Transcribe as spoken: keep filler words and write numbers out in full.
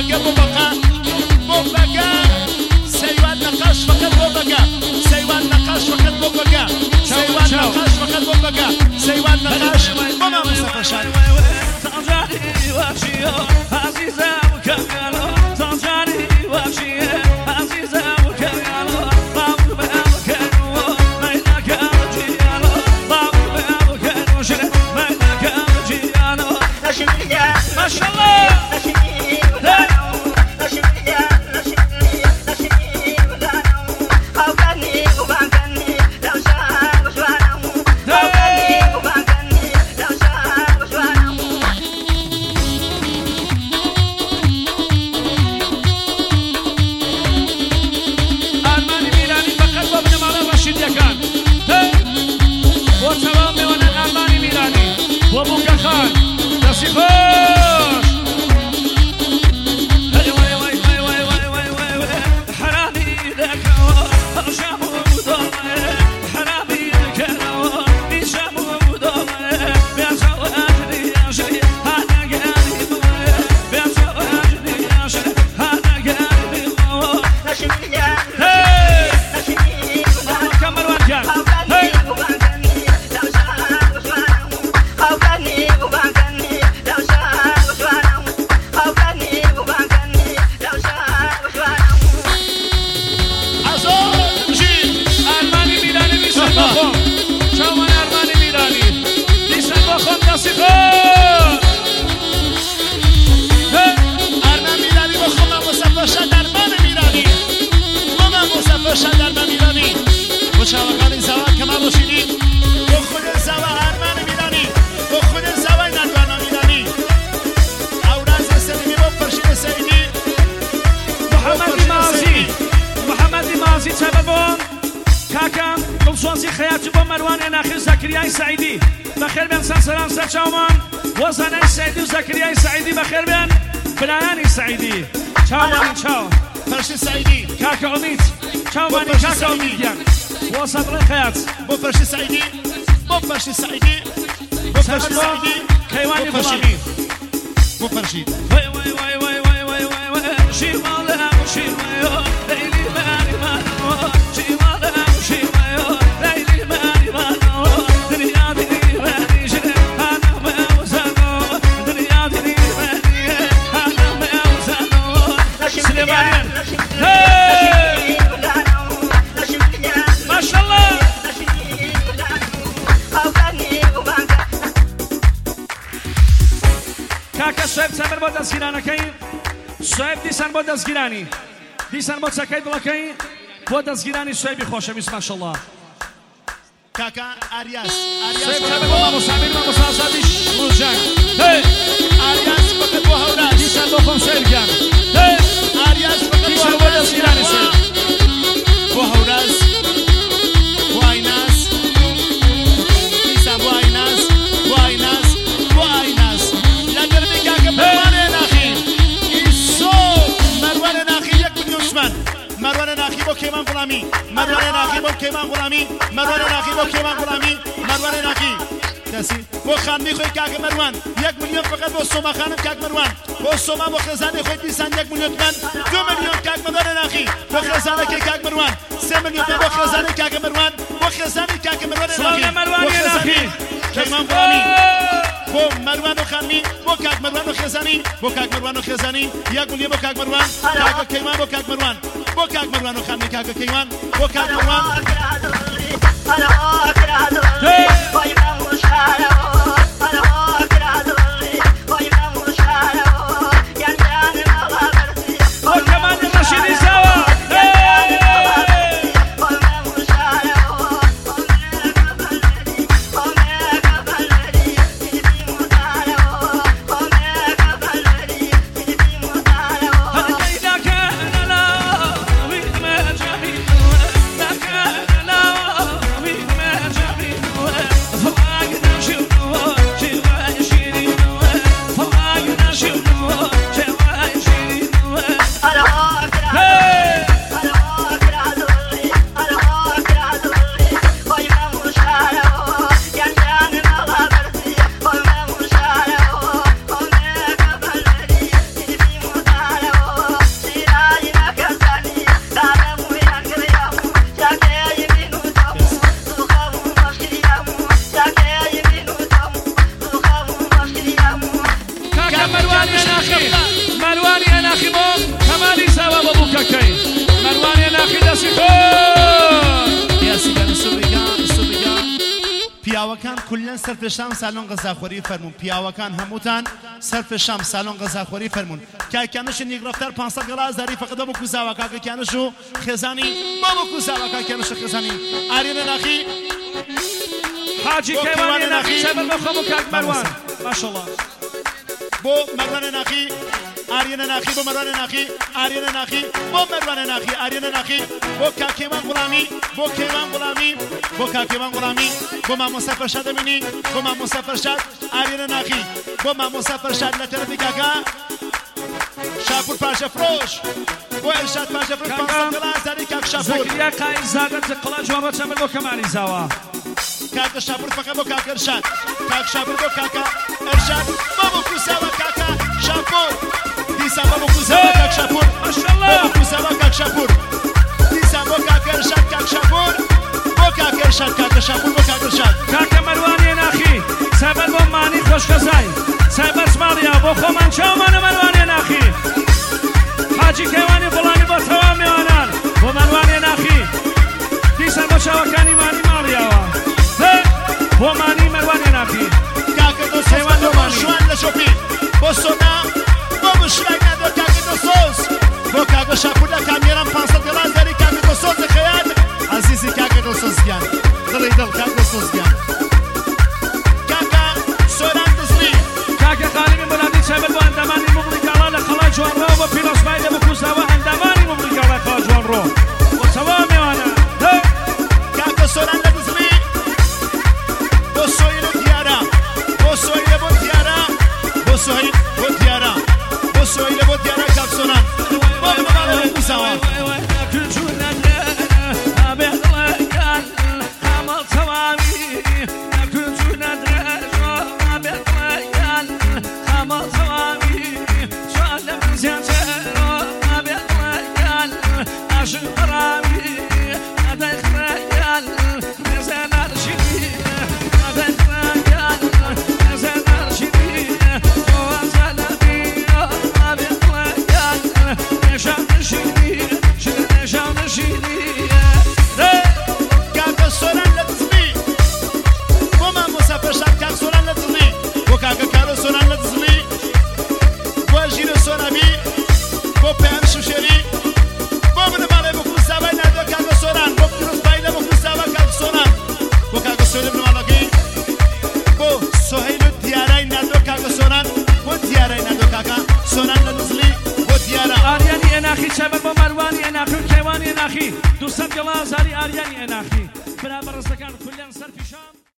بقى بو بقى بو بقى سيوان نقاش فقط بو بقى سيوان نقاش فقط بو بقى سيوان نقاش فقط بو بقى سيوان نقاش ماما مصطفى شاي تنجاني واشيو عزيزة وكمالو تنجاني واشيو عزيزة وكمالو ضامن بأمكانو مينك أرجيالو ضامن بأمكانو شنو مينك أرجيالو ما شاء الله سعيدي بخير بن سلام سلام وزن سعيدي وزكريا سعيدي بخير بن بلاني سعيدي تشاوان تشاو فرش سعيدي كاكا عميد تشاوان كاكا عميد وصبر الخيات بو فرش سعيدي بو فرش سعيدي بو فرش سعيدي كيواني غلامي بو فرشي وي وي وي وي وي وي وي وي شي مالا وشي مايو ليلي ماني مانو شي مالا وشي مايو ليلي ماني مانو دنيا دي ماني شنو انا ما وزنو دنيا دي ماني انا ما وزنو سليمان ما شاء الله كاكا سويب تمر با دەستگیرانەکەی سوێب دیسان بۆ دەستگیرانی دیسان بۆ چەکەی دڵەکەی بۆ دەستگیرانی سوێبی خۆشەویست ماشەڵڵا كاكا أرياس سوێب تمر بۆ مامۆستا بیر مامۆستا ئازادیش ڕووجان أرياس فقط بۆ هەوراس دیسان بۆ خۆم سوێبگیان أرياس فقط دیسان بۆ دەستگیرانی سوێب بۆ هەوراس بۆ ئایناس دیسان بۆ ئایناس بۆ ئایناس بۆ ئایناس لەگەرمی کاکە مەروانێ ناخی ئیسۆ مەروانێ ناخی یەک ملیۆن عوسمان مەروانێ ناخی بۆ کێمان غوڵامی مەروانێ ناخی بۆ کێمان غوڵامی مەروانێ ناخی بۆ کێمان غوڵامی مەروانێ ناخی دەسی بۆ خانمی خۆی کاکە مەروان یەک ملیۆن فقط بۆ سۆما خانم کاک مەروان بۆ سۆما بۆ خێزانی خۆی دیسان یەک ملیۆن تومان دو ملیۆن کاک مەروانێ ناخی بۆ خێزانەکەی کاک مەروان سێ ملیۆن بۆ خێزانی کاکە مەروان بۆ خێزانی کاکە مەروانێ ناخی کێمان غوڵامی بۆ مەروان و خانمی بۆ کاک مەروان و خێزانی بۆ کاک مەروان و خێزانی یەک ملیۆن بۆ کاک مەروان کاکە کەیوان بۆ کاک مەروان بۆ کاک مەروان و خانمی کاکە کەیوان بۆ کاک مەروان Jackie. پیاوەکان کولەن سەرپێشان سالۆن غەزاخۆری فەرموون پیاوەکان هەمووتان سەرپێشام سالۆن غەزاخۆری فەرموون کاکیانش نیگرفتار پانسەد گەڵازاری فەقەدە بۆ کوزاوە کاکەکیانش و خێزانی بۆ بۆ کوزاوە کاکیانش و خێزانی ئارێنە ناخی حاجی کەیوانی ناخی سەبەر بۆ خۆم و کاک مەروان ماشەڵڵا بۆ مەروانە ناخی ئاریەنە ناخی بۆ مەروانە ناخی ئاریەنە ناخی بۆ مەروانە ناخی ئاریەنە ناخی بۆ کاکێوان غوڵامی بۆ کێوان غوڵامی بۆ کاکێوان غوڵامی بۆ مامۆستا فەرشاد دەبینی بۆ مامۆستا فەرشاد ئاریەنە ناخی بۆ مامۆستا فەرشاد لە تەرەفی کاکا شاپور پاشە فرۆش بۆ ئێرشاد پاشە فرۆش پانسەد گەڵازاری کاک شاپور زەکریا قایز زاگەر قەڵا جوان ڕۆ چەمەر بۆ کەمالی زاوە کاکە شاپور فەقە بۆ کاکە ئەرشاد کاک شاپور بۆ کاکە ئەرشاد بۆ بۆ کوساوە کاکە شاپور دیسان بۆ بۆ کوساوە کاک شاپور بۆ بۆ کوساوە کاک شاپور دیسان بۆ کاکە ئەرشاد کاک شاپور بۆ کاکە ئەرشاد کاکە شاپور بۆ کاکە ئەرشاد کاکە مەروانی ناخی سەبەر بۆ مانی خۆشکەزای سەبەر سماڵیا بۆ خۆمان چاومانە مەروانی ناخی حاجی کەیوانی بڵانی بۆ تەواو میوانان بۆ مەروانی ناخی دیسان بۆ چاوەکانی مانی ماڵیاوە بۆ مانی مەروانی ناخی کاکە دۆ سەیوان بۆ شوان لە شۆپی بۆ سۆنا بۆ مشرای نادۆ کاکە دۆ سۆز بۆ کاکە شاپور لە کامێران پانسەد گەڵازاری کاکە دۆ سۆز دەخەیان عەزیزی کاکە دۆ سۆزگیان دڵی دڵ کاکە دۆ سۆزگیان کاکە سۆران دزلی کاکە خالیمی بەرادی چەبەر بۆ ئەندامانی مۆبلیکاڵا لە قەڵای جوانڕۆ بۆ پیرۆسمای لە بکوساوە ئەندامانی مۆبلیکاڵا قەڵای جوانڕۆ بۆ تەواو میوانە کاکە سۆران لە دزلی بۆ سۆیل و دیارە بۆ سۆیلە بۆ دیارە بۆ سۆیل بۆ دیارە بۆ سۆیلە بۆ دیارە کاک سۆران بۆ بەڵێ لە کوساوە چەبەر بۆ مەروانی ئەناخی و کەیوانی ئەناخی دووسەد گەڵازاری ئاریانی ئەناخی برا بەڕستەکان کولیان سەر پیشان